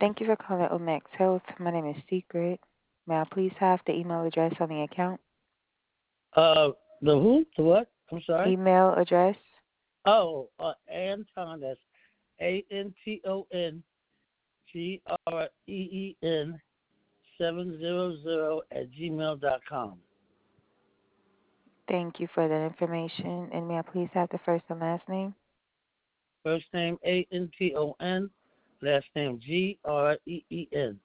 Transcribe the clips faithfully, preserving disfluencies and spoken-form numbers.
Thank you for calling Omex Health. My name is Secret. May I please have the email address on the account? Uh, the who? The what? I'm sorry. Email address? Oh, uh, Anton. That's A N T O N G R E E N seven zero zero at gmail dot com. Thank you for that information. And may I please have the first and last name? First name A N T O N, last name G R E E N.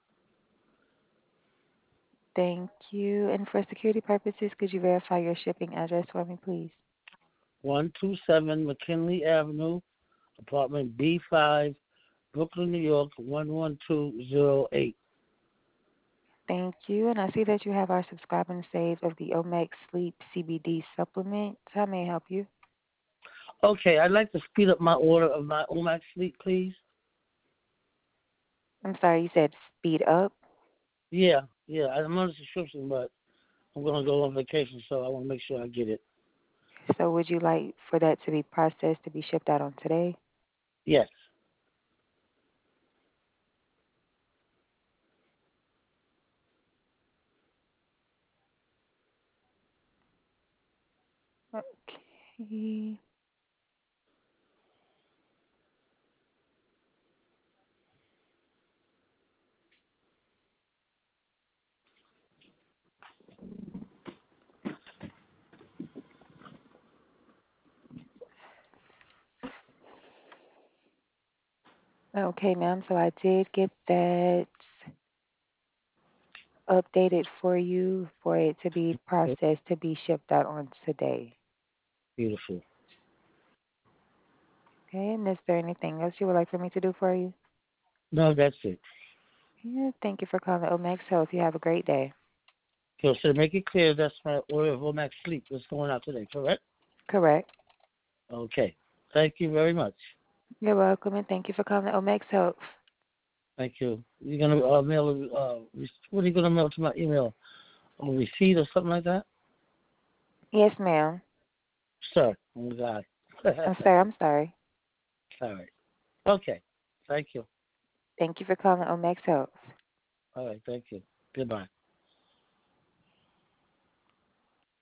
Thank you. And for security purposes, could you verify your shipping address for me, please? one two seven McKinley Avenue, apartment B five, Brooklyn, New York one one two zero eight. Thank you. And I see that you have our subscribe and save of the Omex Sleep C B D supplement. How may I help you? Okay, I'd like to speed up my order of my Omax Sleep, please. I'm sorry, you said speed up. Yeah, yeah, I'm on a subscription, but I'm going to go on vacation, so I want to make sure I get it. So would you like for that to be processed to be shipped out on today? Yes. Okay. Okay, ma'am. So I did get that updated for you for it to be Okay, processed to be shipped out on today. beautiful. Okay, and is there anything else you would like for me to do for you? No, that's it. Yeah, thank you for calling Omex Health. You have a great day. So, so to make it clear, that's my order of Omax Sleep that's going out today, correct? Correct. Okay. Thank you very much. You're welcome, and thank you for calling Omex Health. Thank you. You're gonna uh, mail. Uh, what are you gonna mail to my email? A receipt or something like that? Yes, ma'am. Sir, oh God. I'm sorry. I'm sorry. All right. Okay. Thank you. Thank you for calling Omex Health. All right. Thank you. Goodbye.